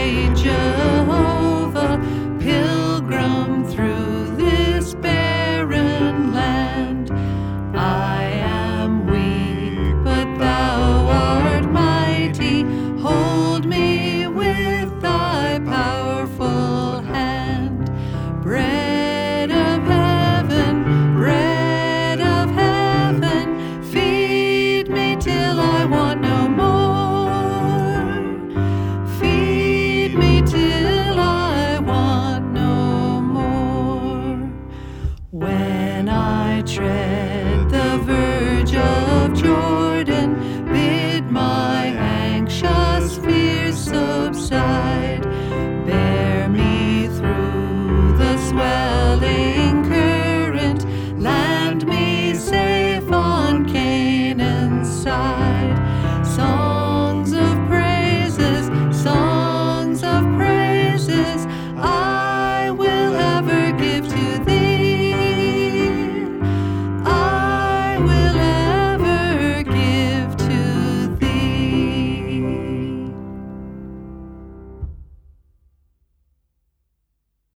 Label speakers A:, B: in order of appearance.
A: great Jehovah, pilgrim through this barren land. I am weak, but thou art mighty. Hold me with thy powerful hand. Bread of heaven, feed me till I want no more. Feed me till I want no more. When I tread the verge of Jordan, bid my anxious fears subside. Bear me through the swelling current, land me safe on Canaan's side. Songs of praises